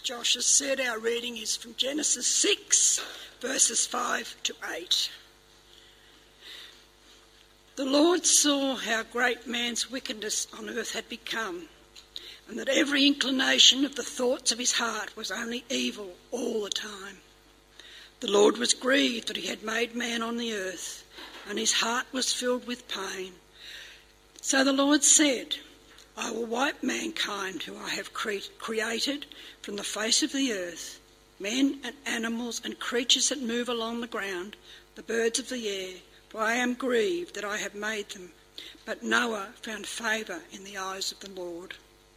Josh has said, our reading is from Genesis 6, verses 5 to 8. The Lord saw how great man's wickedness on earth had become, and that every inclination of the thoughts of his heart was only evil all the time. The Lord was grieved that he had made man on the earth, and his heart was filled with pain. So the Lord said, I will wipe mankind who I have created from the face of the earth, men and animals and creatures that move along the ground, the birds of the air, for I am grieved that I have made them. But Noah found favour in the eyes of the Lord.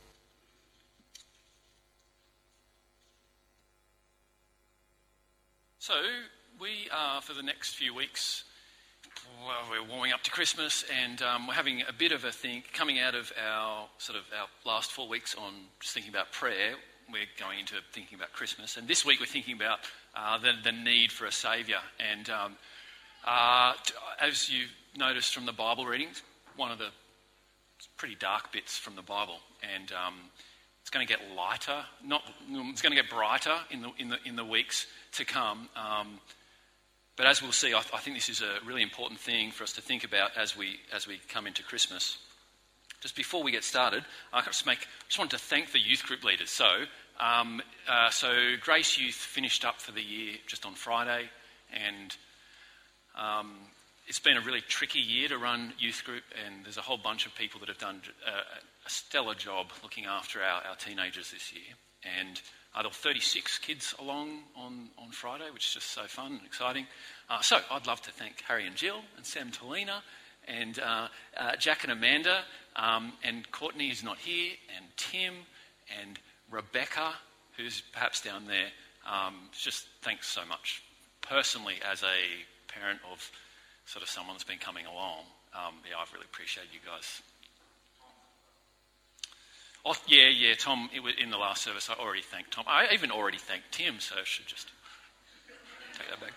So we are, for the next few weeks, we're warming up to Christmas, and we're having a bit of a think coming out of our last 4 weeks on just thinking about prayer. We're going into thinking about Christmas, and this week we're thinking about the need for a saviour. And as you've noticed from the Bible readings, one of the pretty dark bits from the Bible, and it's going to get lighter. It's going to get brighter in the weeks to come. But as we'll see, I think this is a really important thing for us to think about as we come into Christmas. Just before we get started, I just wanted to thank the youth group leaders. So Grace Youth finished up for the year just on Friday, and it's been a really tricky year to run youth group, and there's a whole bunch of people that have done a stellar job looking after our teenagers this year. And there were 36 kids along on Friday, which is just so fun and exciting. So I'd love to thank Harry and Jill and Sam Tolina and Jack and Amanda and Courtney, who's not here, and Tim and Rebecca, who's perhaps down there. Just thanks so much. Personally, as a parent of sort of someone that's been coming along, I've really appreciated you guys. Oh, yeah, Tom, in the last service, I already thanked Tom. I even already thanked Tim, so I should just take that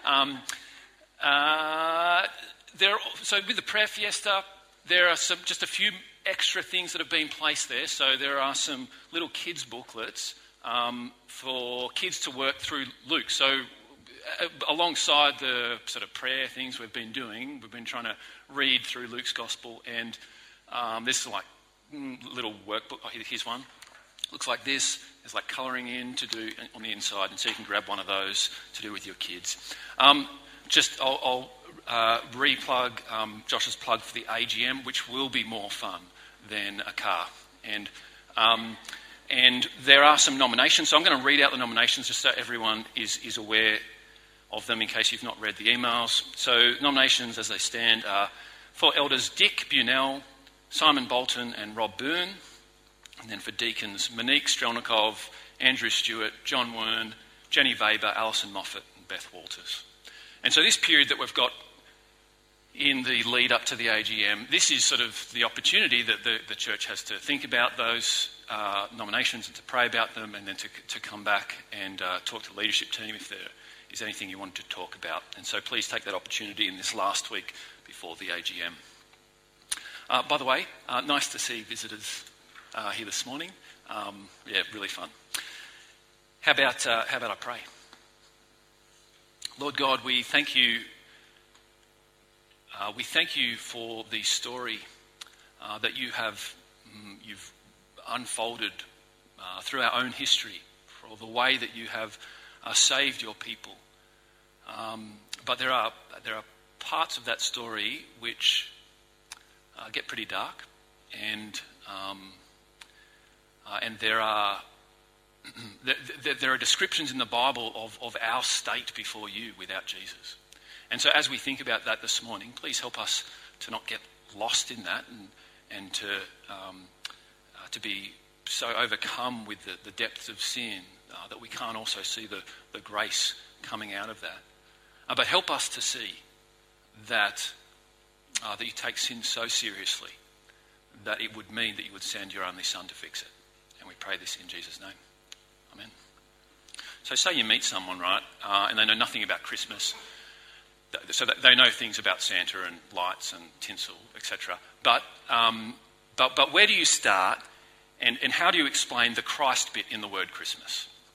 back. So with the prayer fiesta, there are just a few extra things that have been placed there. So there are some little kids' booklets for kids to work through Luke. So alongside the sort of prayer things we've been doing, we've been trying to read through Luke's Gospel, and this is like little workbook. Here's one. Looks like this. There's like colouring in to do on the inside, and so you can grab one of those to do with your kids. I'll re-plug Josh's plug for the AGM, which will be more fun than a car. And there are some nominations, so I'm going to read out the nominations just so everyone is aware of them in case you've not read the emails. So nominations as they stand are for elders Dick Bunell, Simon Bolton and Rob Byrne, and then for deacons Monique Strelnikov, Andrew Stewart, John Wern, Jenny Weber, Alison Moffat and Beth Walters. And so this period that we've got in the lead up to the AGM, this is sort of the opportunity that the church has to think about those nominations and to pray about them, and then to come back and talk to the leadership team if there is anything you want to talk about. And so please take that opportunity in this last week before the AGM. By the way, nice to see visitors here this morning. Really fun. How about I pray? Lord God, we thank you. We thank you for the story that you've unfolded through our own history, for the way that you have saved your people. But there are parts of that story which get pretty dark, and there are descriptions in the Bible of our state before you without Jesus. And so as we think about that this morning, please help us to not get lost in that, and to be so overcome with the depths of sin that we can't also see the grace coming out of that. But help us to see that you take sin so seriously that it would mean that you would send your only Son to fix it. And we pray this in Jesus' name. Amen. So say you meet someone, right, and they know nothing about Christmas. So that they know things about Santa and lights and tinsel, etc. But where do you start, and how do you explain the Christ bit in the word Christmas?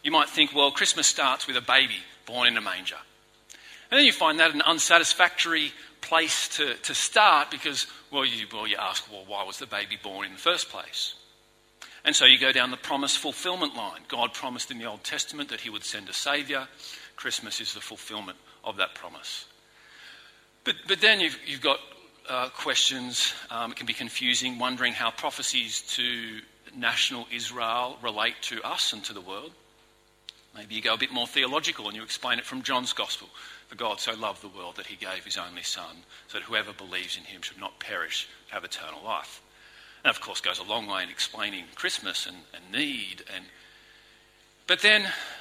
You might think, well, Christmas starts with a baby born in a manger. And then you find that an unsatisfactory place to start because, you ask, why was the baby born in the first place? And so you go down the promise fulfillment line. God promised in the Old Testament that he would send a saviour. Christmas is the fulfilment of that promise. But then you've got questions. It can be confusing, wondering how prophecies to national Israel relate to us and to the world. Maybe you go a bit more theological and you explain it from John's Gospel. For God so loved the world that he gave his only Son, so that whoever believes in him should not perish, have eternal life. And of course goes a long way in explaining Christmas and need. But then,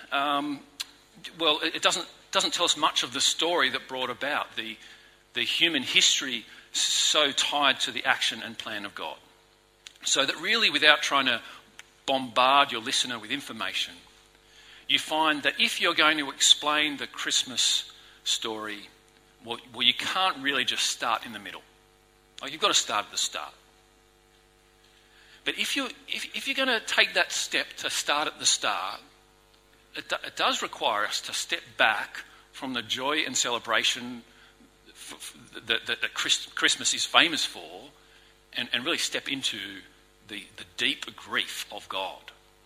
it doesn't tell us much of the story that brought about the human history so tied to the action and plan of God. So that really, without trying to bombard your listener with information, you find that if you're going to explain the Christmas story, you can't really just start in the middle. You've got to start at the start. But if you're going to take that step to start at the start, it does require us to step back from the joy and celebration that Christmas is famous for, and really step into the deep grief of God.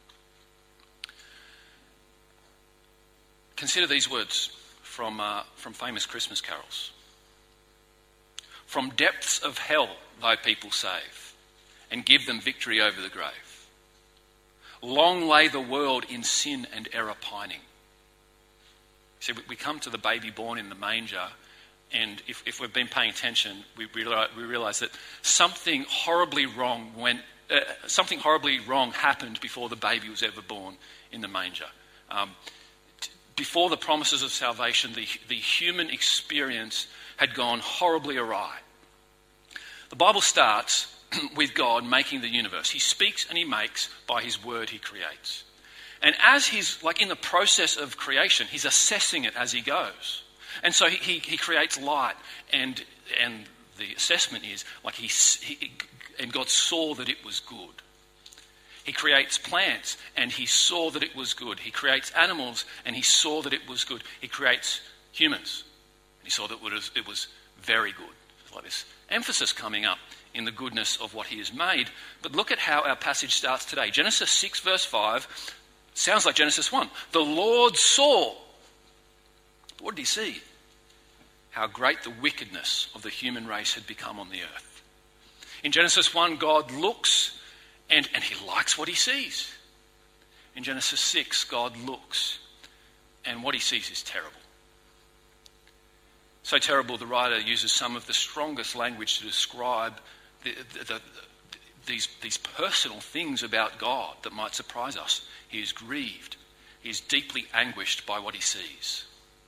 Consider these words from famous Christmas carols. From depths of hell thy people save, and give them victory over the grave. Long lay the world in sin and error pining. See, we come to the baby born in the manger, and if we've been paying attention, we realise that something horribly wrong happened before the baby was ever born in the manger. Before the promises of salvation, the human experience had gone horribly awry. The Bible starts with God making the universe. He speaks and he makes by his word he creates. And as he's in the process of creation, he's assessing it as he goes. And so he creates light, and the assessment is and God saw that it was good. He creates plants, and he saw that it was good. He creates animals, and he saw that it was good. He creates humans, and he saw that it was very good. There's like this emphasis coming up in the goodness of what he has made. But look at how our passage starts today. Genesis 6 verse 5 sounds like Genesis 1. The Lord saw. But what did he see? How great the wickedness of the human race had become on the earth. In Genesis 1, God looks and he likes what he sees. In Genesis 6, God looks and what he sees is terrible. So terrible, the writer uses some of the strongest language to describe these personal things about God that might surprise us. He is grieved. He is deeply anguished by what he sees.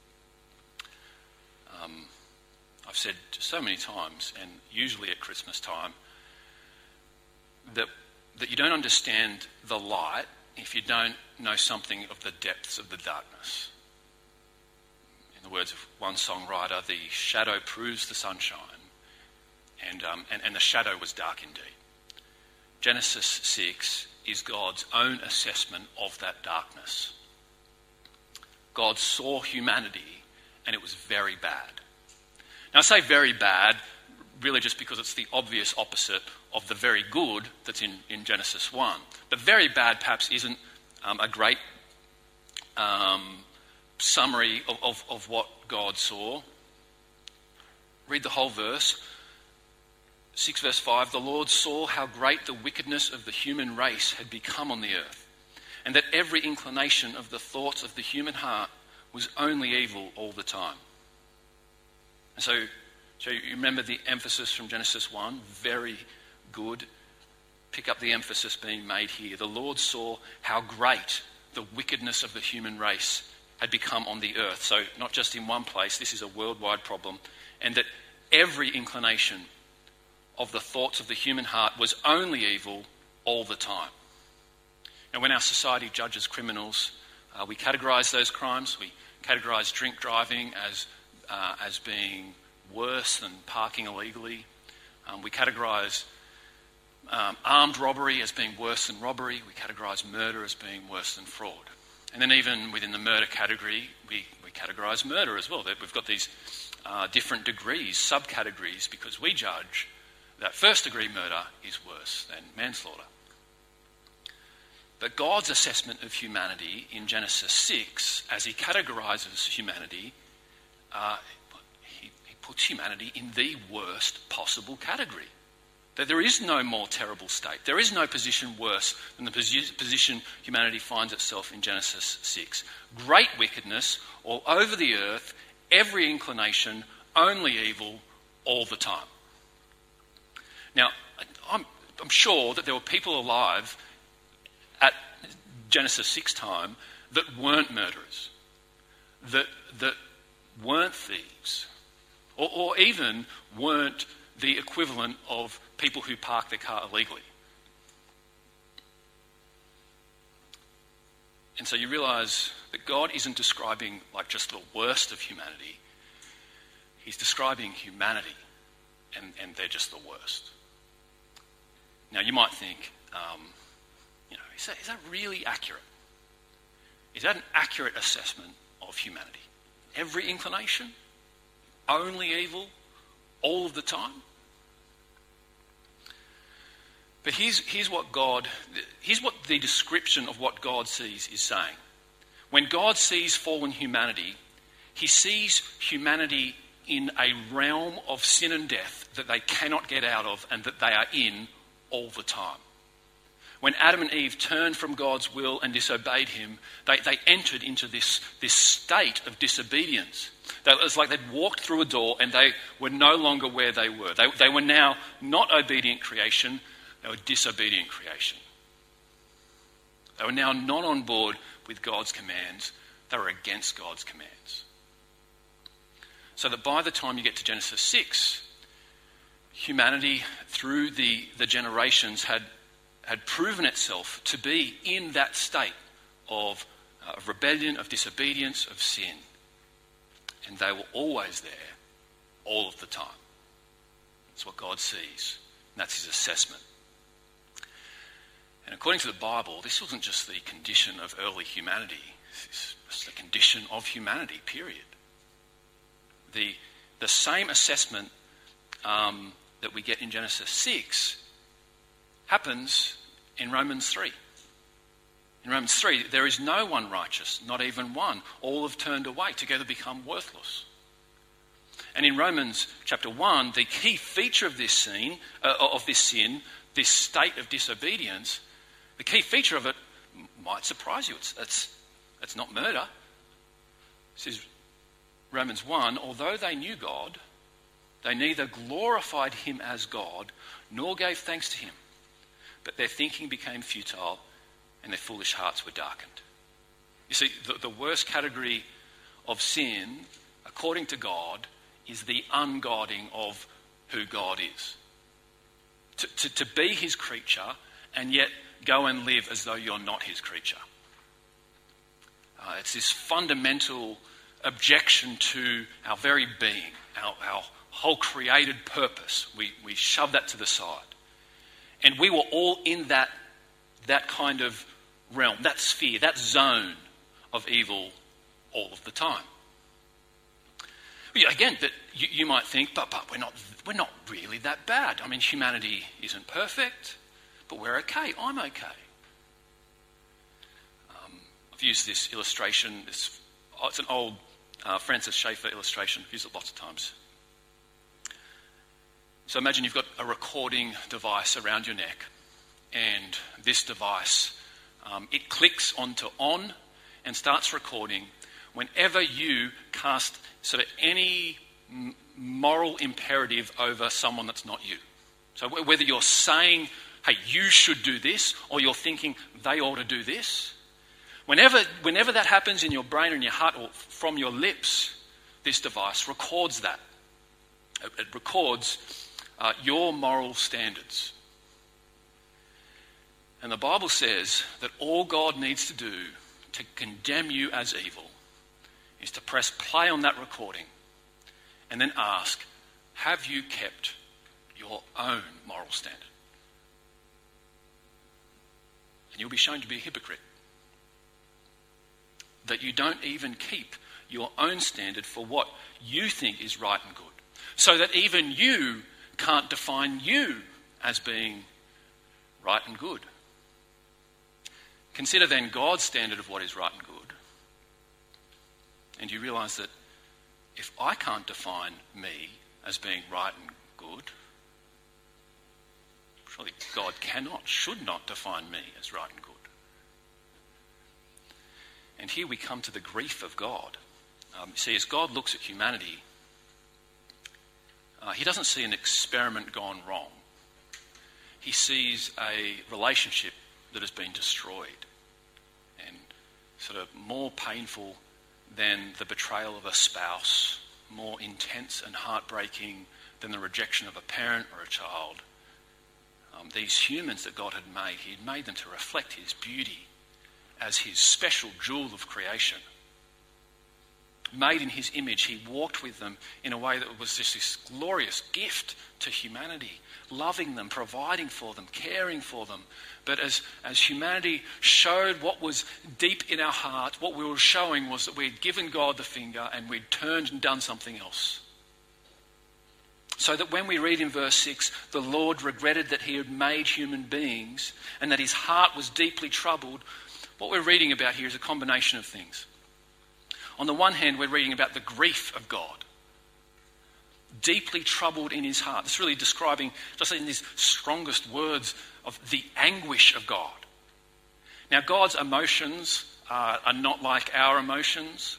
I've said so many times, and usually at Christmas time, that you don't understand the light if you don't know something of the depths of the darkness. In the words of one songwriter, the shadow proves the sunshine, and the shadow was dark indeed. Genesis 6 is God's own assessment of that darkness. God saw humanity, and it was very bad. Now, I say very bad really just because it's the obvious opposite of the very good that's in Genesis 1. The very bad perhaps isn't a great summary of what God saw. Read the whole verse. 6 verse 5, the Lord saw how great the wickedness of the human race had become on the earth, and that every inclination of the thoughts of the human heart was only evil all the time. And so you remember the emphasis from Genesis 1, very good. Pick up the emphasis being made here. The Lord saw how great the wickedness of the human race had become on the earth. So not just in one place, this is a worldwide problem, and that every inclination of the thoughts of the human heart was only evil all the time. And when our society judges criminals, we categorise those crimes. We categorise drink driving as being worse than parking illegally. We categorise armed robbery as being worse than robbery. We categorise murder as being worse than fraud. And then even within the murder category, we categorise murder as well. That we've got these different degrees, subcategories, because we judge that first-degree murder is worse than manslaughter. But God's assessment of humanity in Genesis 6, as he categorises humanity, he puts humanity in the worst possible category. That there is no more terrible state. There is no position worse than the position humanity finds itself in Genesis 6. Great wickedness all over the earth, every inclination, only evil, all the time. Now, I'm sure that there were people alive at Genesis 6 time that weren't murderers, that weren't thieves, or even weren't the equivalent of people who park their car illegally. And so you realise that God isn't describing like just the worst of humanity. He's describing humanity, and they're just the worst. Now you might think, is that really accurate? Is that an accurate assessment of humanity? Every inclination? Only evil? All of the time? But here's what the description of what God sees is saying. When God sees fallen humanity, he sees humanity in a realm of sin and death that they cannot get out of and that they are in all the time. When Adam and Eve turned from God's will and disobeyed him, they entered into this state of disobedience. It was like they'd walked through a door and they were no longer where they were. They were now not obedient creation, they were disobedient creation. They were now not on board with God's commands, they were against God's commands. So that by the time you get to Genesis 6, humanity through the generations had proven itself to be in that state of rebellion, of disobedience, of sin. And they were always there, all of the time. That's what God sees. And that's his assessment. And according to the Bible, this wasn't just the condition of early humanity. This was the condition of humanity, period. The same assessment that we get in Genesis 6 happens in Romans 3. In Romans 3, there is no one righteous, not even one. All have turned away, together become worthless. And in Romans chapter 1, the key feature of this sin, this state of disobedience, the key feature of it might surprise you. It's not murder. It says, Romans 1, although they knew God, they neither glorified him as God nor gave thanks to him. But their thinking became futile and their foolish hearts were darkened. You see, the worst category of sin, according to God, is the ungodding of who God is. To be his creature and yet go and live as though you're not his creature. It's this fundamental objection to our very being, our whole created purpose. We shove that to the side. And we were all in that kind of realm, that sphere, that zone of evil all of the time. Again, that you might think, but we're not really that bad. I mean, humanity isn't perfect, but we're okay. I'm okay. I've used this illustration. It's an old Francis Schaeffer illustration. I've used it lots of times. So imagine you've got a recording device around your neck, and this device, it clicks onto on and starts recording whenever you cast sort of any moral imperative over someone that's not you. So whether you're saying, hey, you should do this, or you're thinking they ought to do this, whenever that happens in your brain or in your heart or from your lips, this device records that. It records your moral standards. And the Bible says that all God needs to do to condemn you as evil is to press play on that recording and then ask, have you kept your own moral standard? And you'll be shown to be a hypocrite. that you don't even keep your own standard for what you think is right and good, so that even you can't define you as being right and good. Consider then God's standard of what is right and good, and you realise that if I can't define me as being right and good, surely God should not define me as right and good. And here we come to the grief of God. See, as God looks at humanity, he doesn't see an experiment gone wrong. He sees a relationship that has been destroyed, and sort of more painful than the betrayal of a spouse, more intense and heartbreaking than the rejection of a parent or a child. These humans that God had made, he had made them to reflect his beauty as his special jewel of creation. Made in his image, he walked with them in a way that was just this glorious gift to humanity, loving them, providing for them, caring for them. But as humanity showed what was deep in our heart, what we were showing was that we had given God the finger and we'd turned and done something else. So that when we read in verse 6, the Lord regretted that he had made human beings and that his heart was deeply troubled, what we're reading about here is a combination of things. On the one hand, we're reading about the grief of God, deeply troubled in his heart. It's really describing, just in his strongest words, of the anguish of God. Now, God's emotions are not like our emotions.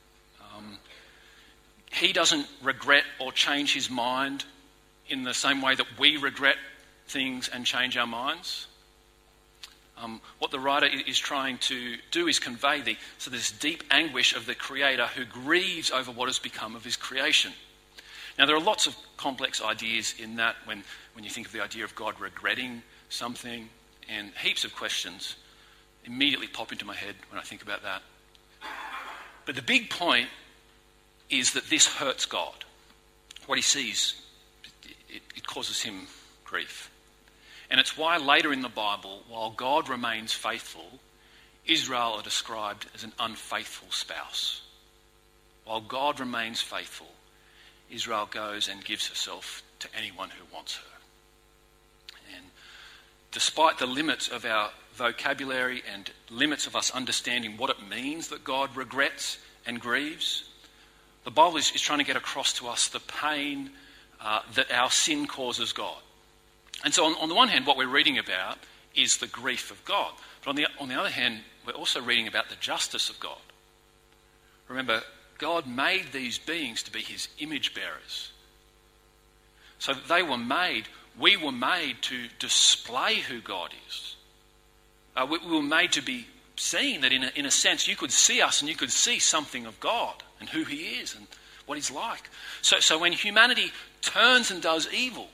He doesn't regret or change his mind in the same way that we regret things and change our minds. What the writer is trying to do is convey this deep anguish of the Creator who grieves over what has become of his creation. Now, there are lots of complex ideas in that when you think of the idea of God regretting something, and heaps of questions immediately pop into my head when I think about that. But the big point is that this hurts God. What he sees, it causes him grief. And it's why later in the Bible, while God remains faithful, Israel are described as an unfaithful spouse. While God remains faithful, Israel goes and gives herself to anyone who wants her. And despite the limits of our vocabulary and limits of us understanding what it means that God regrets and grieves, the Bible is trying to get across to us the pain that our sin causes God. And so on the one hand, what we're reading about is the grief of God. But on the other hand, we're also reading about the justice of God. Remember, God made these beings to be his image bearers. So that we were made to display who God is. We were made to be seen, that in a sense you could see us and you could see something of God and who he is and what he's like. So when humanity turns and does evil,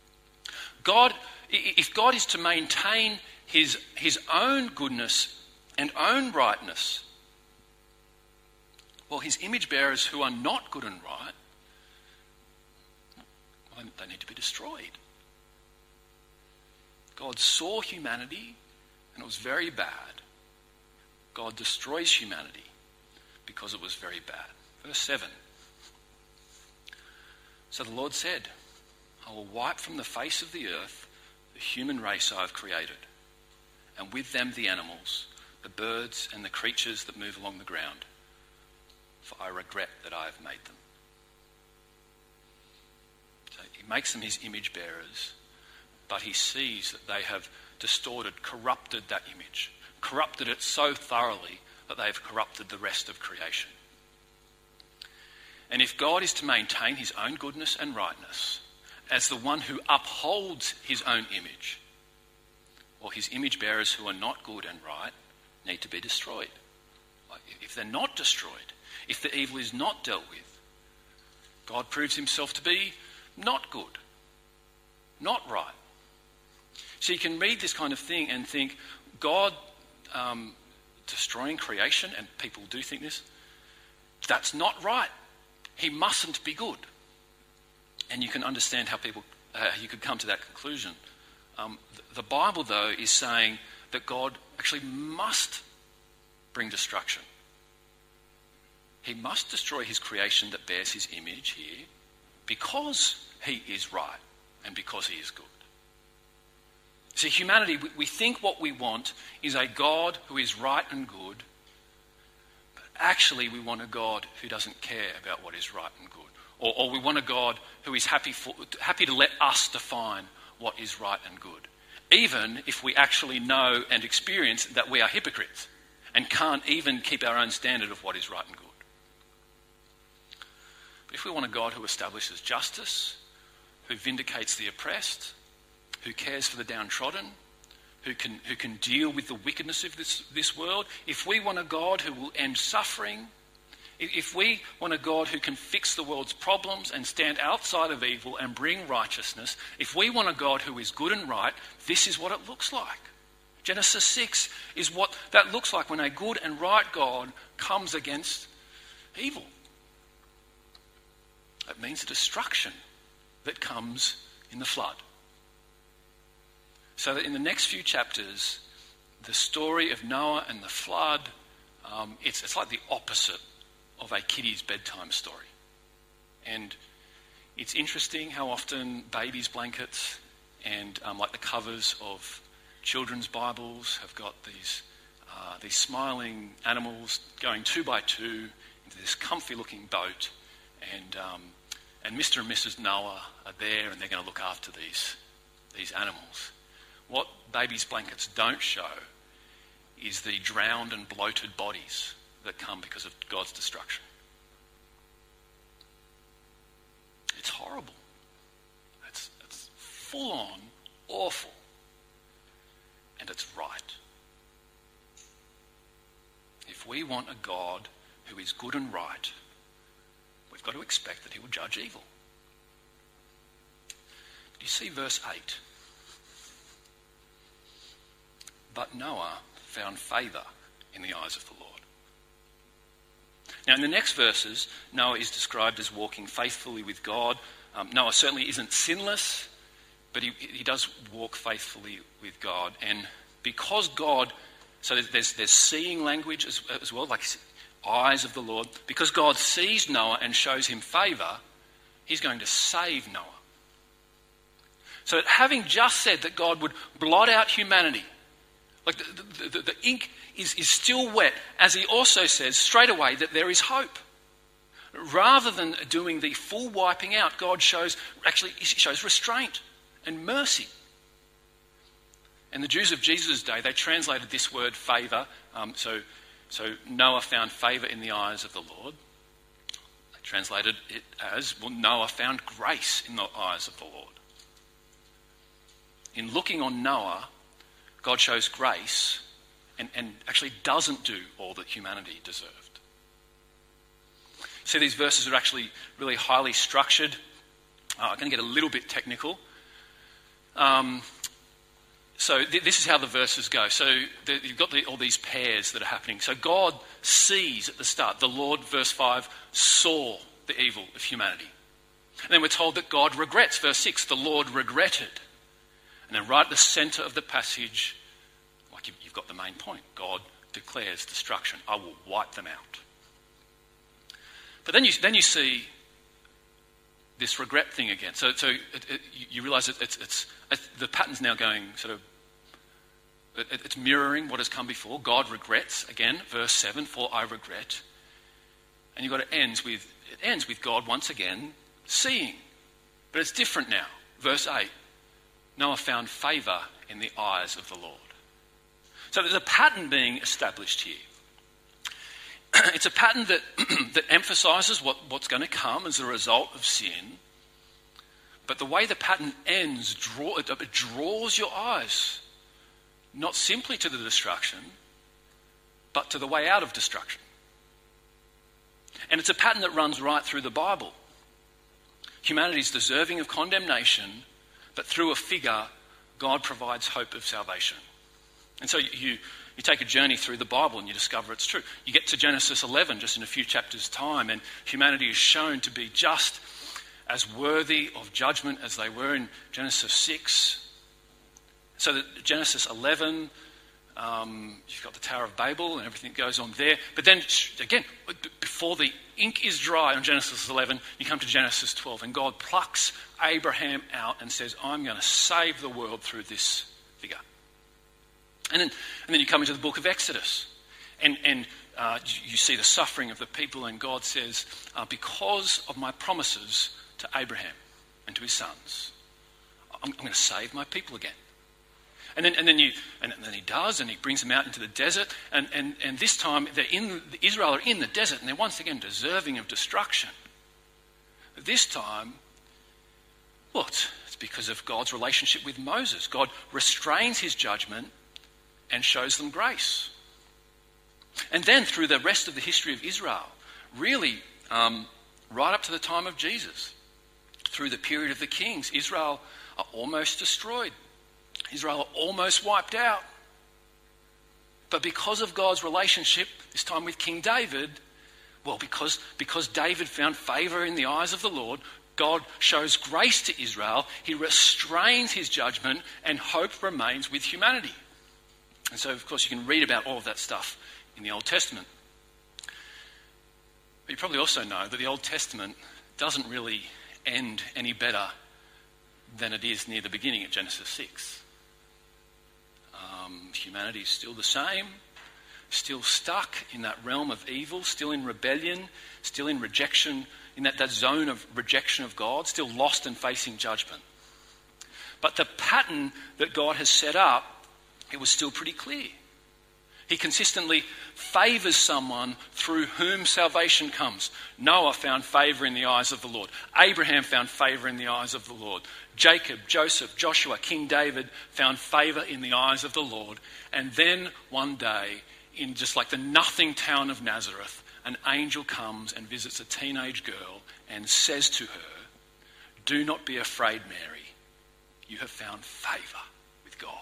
if God is to maintain his own goodness and own rightness, well, his image bearers who are not good and right, well, they need to be destroyed. God saw humanity and it was very bad. God destroys humanity because it was very bad. Verse 7. So the Lord said, I will wipe from the face of the earth the human race I have created, and with them the animals, the birds and the creatures that move along the ground, for I regret that I have made them. So he makes them his image bearers, but he sees that they have distorted, corrupted that image, corrupted it so thoroughly that they have corrupted the rest of creation. And if God is to maintain his own goodness and rightness as the one who upholds his own image, well, his image bearers who are not good and right need to be destroyed. If they're not destroyed, if the evil is not dealt with, God proves himself to be not good, not right. So you can read this kind of thing and think, God destroying creation, and people do think this, that's not right. He mustn't be good. And you can understand how you could come to that conclusion. The Bible, though, is saying that God actually must bring destruction. he must destroy his creation that bears his image here because he is right and because he is good. See, humanity, we think what we want is a God who is right and good, but actually we want a God who doesn't care about what is right and good. Or we want a God who is happy to let us define what is right and good, even if we actually know and experience that we are hypocrites and can't even keep our own standard of what is right and good. But if we want a God who establishes justice, who vindicates the oppressed, who cares for the downtrodden, who can deal with the wickedness of this world, if we want a God who will end suffering, if we want a God who can fix the world's problems and stand outside of evil and bring righteousness, if we want a God who is good and right, this is what it looks like. Genesis 6 is what that looks like when a good and right God comes against evil. It means the destruction that comes in the flood. So that in the next few chapters, the story of Noah and the flood, it's like the opposite of a kiddie's bedtime story. And it's interesting how often babies' blankets and like the covers of children's Bibles have got these smiling animals going 2 by 2 into this comfy-looking boat, and Mr. and Mrs. Noah are there, and they're going to look after these animals. What babies' blankets don't show is the drowned and bloated bodies that come because of God's destruction. It's horrible. It's full-on awful. And it's right. If we want a God who is good and right, we've got to expect that he will judge evil. But you see verse 8. But Noah found favour in the eyes of the Lord. Now in the next verses, Noah is described as walking faithfully with God. Noah certainly isn't sinless, but he does walk faithfully with God. And because God, so there's seeing language as well, like eyes of the Lord. Because God sees Noah and shows him favour, he's going to save Noah. So that having just said that God would blot out humanity, like the ink is still wet, as he also says straight away that there is hope. Rather than doing the full wiping out, God shows restraint and mercy. And the Jews of Jesus' day, they translated this word favour. So Noah found favour in the eyes of the Lord. They translated it as, well, Noah found grace in the eyes of the Lord. In looking on Noah, God shows grace and actually doesn't do all that humanity deserved. See, these verses are actually really highly structured. I'm going to get a little bit technical. So this is how the verses go. So you've got all these pairs that are happening. So God sees at the start. The Lord, verse 5, saw the evil of humanity. And then we're told that God regrets. Verse 6, the Lord regretted. And then right at the centre of the passage, like you've got the main point. God declares destruction. I will wipe them out. But then you see this regret thing again. So you realise it's the pattern's now going sort of, it's mirroring what has come before. God regrets, again, verse 7, for I regret. And you've got it ends with God once again seeing. But it's different now. Verse 8, Noah found favour in the eyes of the Lord. So there's a pattern being established here. It's a pattern that emphasises what's going to come as a result of sin. But the way the pattern ends, it draws your eyes, not simply to the destruction, but to the way out of destruction. And it's a pattern that runs right through the Bible. Humanity is deserving of condemnation, but through a figure, God provides hope of salvation. And so you take a journey through the Bible and you discover it's true. You get to Genesis 11 just in a few chapters' time, and humanity is shown to be just as worthy of judgment as they were in Genesis 6. So that Genesis 11, you've got the Tower of Babel and everything that goes on there. But then, again, before the ink is dry on Genesis 11, you come to Genesis 12, and God plucks Abraham out and says, I'm going to save the world through this figure. And then you come into the book of Exodus, and you see the suffering of the people, and God says, because of my promises to Abraham and to his sons, I'm going to save my people again. And then he does, and he brings them out into the desert, and this time Israel are in the desert, and they're once again deserving of destruction. But this time, well, it's because of God's relationship with Moses. God restrains his judgment and shows them grace. And then through the rest of the history of Israel, really right up to the time of Jesus, through the period of the kings, Israel are almost destroyed. Israel are almost wiped out. But because of God's relationship, this time with King David, well, because David found favour in the eyes of the Lord, God shows grace to Israel, he restrains his judgment, and hope remains with humanity. And so, of course, you can read about all of that stuff in the Old Testament. But you probably also know that the Old Testament doesn't really end any better than it is near the beginning at Genesis 6. Humanity is still the same, still stuck in that realm of evil, still in rebellion, still in rejection, in that zone of rejection of God, still lost and facing judgment. But the pattern that God has set up, it was still pretty clear. He consistently favours someone through whom salvation comes. Noah found favour in the eyes of the Lord. Abraham found favour in the eyes of the Lord. Jacob, Joseph, Joshua, King David found favour in the eyes of the Lord. And then one day, in just like the nothing town of Nazareth, an angel comes and visits a teenage girl and says to her, "Do not be afraid, Mary. You have found favour with God."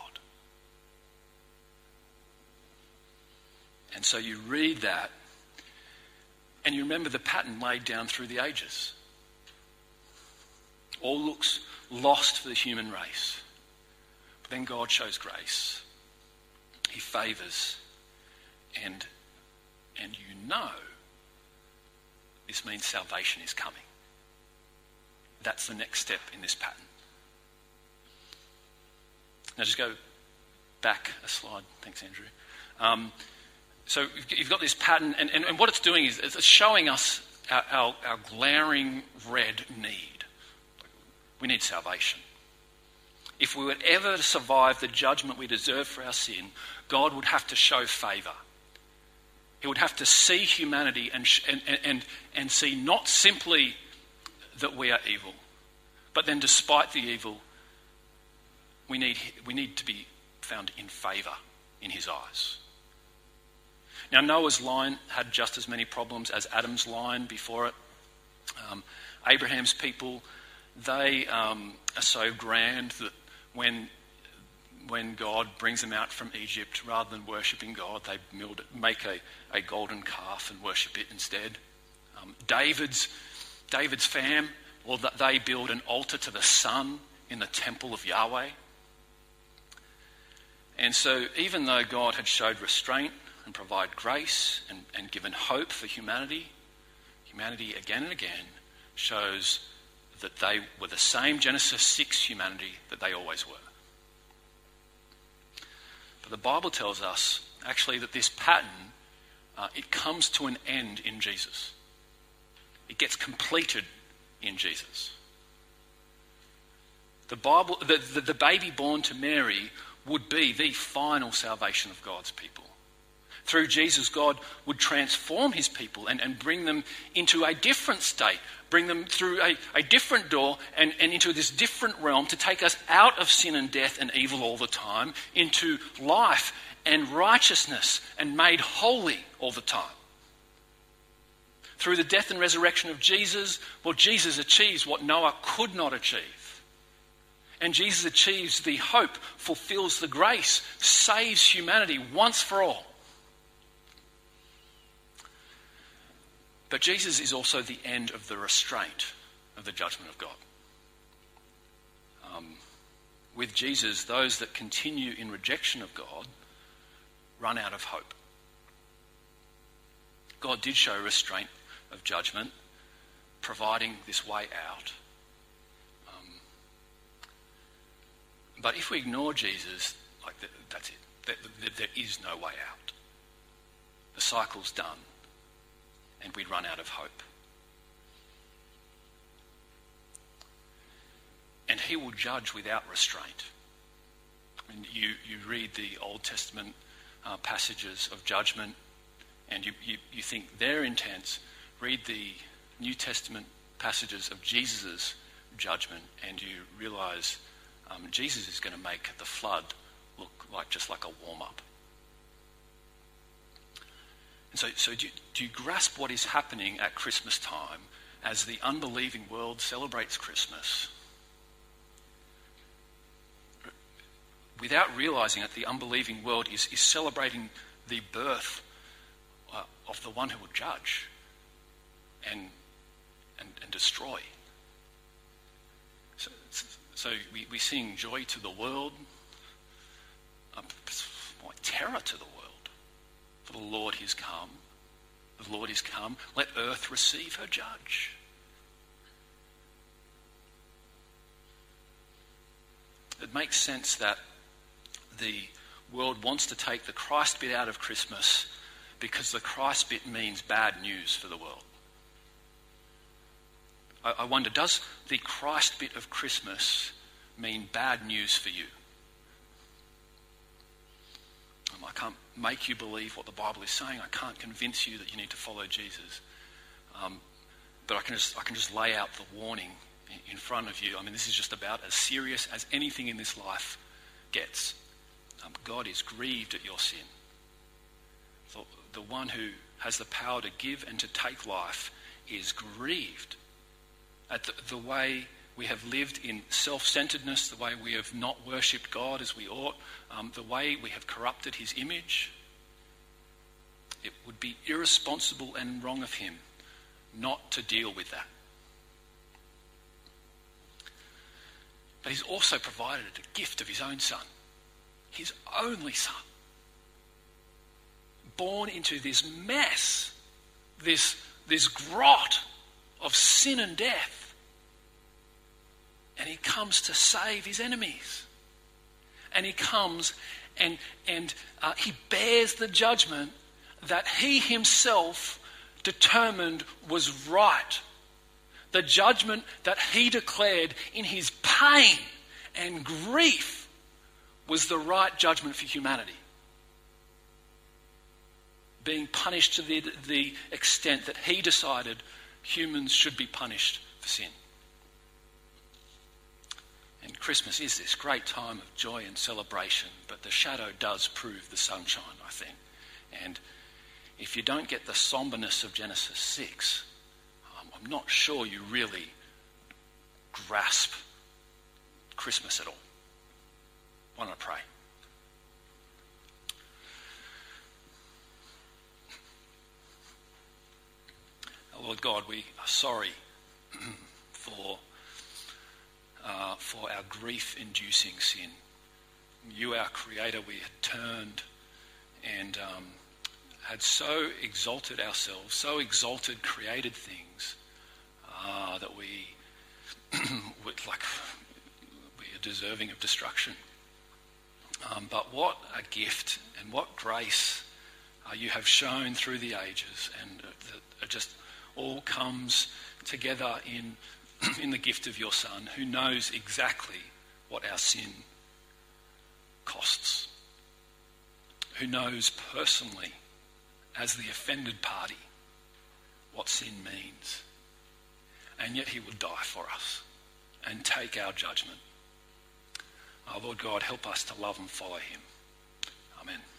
And so you read that, and you remember the pattern laid down through the ages. All looks lost for the human race. But then God shows grace. He favours. And you know this means salvation is coming. That's the next step in this pattern. Now just go back a slide. Thanks, Andrew. So you've got this pattern, and what it's doing is it's showing us our glaring red need. We need salvation. If we were ever to survive the judgment we deserve for our sin, God would have to show favour. He would have to see humanity and see not simply that we are evil, but then despite the evil, we need to be found in favour in his eyes. Now, Noah's line had just as many problems as Adam's line before it. Abraham's people, they are so grand that when God brings them out from Egypt, rather than worshipping God, they make a golden calf and worship it instead. David's fam, well, they build an altar to the sun in the temple of Yahweh. And so even though God had showed restraint and provide grace and given hope for humanity again and again shows that they were the same Genesis 6 humanity that they always were. But the Bible tells us actually that this pattern, it comes to an end in Jesus. It gets completed in Jesus. The baby born to Mary would be the final salvation of God's people. Through Jesus, God would transform his people and bring them into a different state, bring them through a different door and into this different realm to take us out of sin and death and evil all the time, into life and righteousness and made holy all the time. Through the death and resurrection of Jesus, well, Jesus achieves what Noah could not achieve. And Jesus achieves the hope, fulfills the grace, saves humanity once for all. But Jesus is also the end of the restraint of the judgment of God. With Jesus, those that continue in rejection of God run out of hope. God did show restraint of judgment, providing this way out. But if we ignore Jesus, that's it. There is no way out. The cycle's done, and we run out of hope. And he will judge without restraint. I mean, you read the Old Testament passages of judgment, and you think they're intense. Read the New Testament passages of Jesus' judgment, and you realise Jesus is going to make the flood look just like a warm-up. And so do you grasp what is happening at Christmas time as the unbelieving world celebrates Christmas? Without realising that the unbelieving world is celebrating the birth of the one who will judge and destroy. So we sing joy to the world, terror to the world. For the Lord is come. The Lord is come. Let earth receive her judge. It makes sense that the world wants to take the Christ bit out of Christmas because the Christ bit means bad news for the world. I wonder, does the Christ bit of Christmas mean bad news for you? I can't make you believe what the Bible is saying. I can't convince you that you need to follow Jesus. But I can just lay out the warning in front of you. I mean, this is just about as serious as anything in this life gets. God is grieved at your sin. The one who has the power to give and to take life is grieved at the way we have lived in self-centeredness, the way we have not worshipped God as we ought, the way we have corrupted his image. It would be irresponsible and wrong of him not to deal with that. But he's also provided a gift of his own son, his only son, born into this mess, this grot of sin and death. And he comes to save his enemies. And he comes and he bears the judgment that he himself determined was right. The judgment that he declared in his pain and grief was the right judgment for humanity. Being punished to the extent that he decided humans should be punished for sin. And Christmas is this great time of joy and celebration, but the shadow does prove the sunshine, I think. And if you don't get the somberness of Genesis 6, I'm not sure you really grasp Christmas at all. Why not pray? Lord God, we are sorry for our grief-inducing sin. You, our Creator, we had turned and had so exalted ourselves, so exalted created things that we are deserving of destruction. But what a gift and what grace you have shown through the ages, and that just all comes together in the gift of your Son, who knows exactly what our sin costs, who knows personally, as the offended party, what sin means. And yet he would die for us and take our judgment. Lord God, help us to love and follow him. Amen.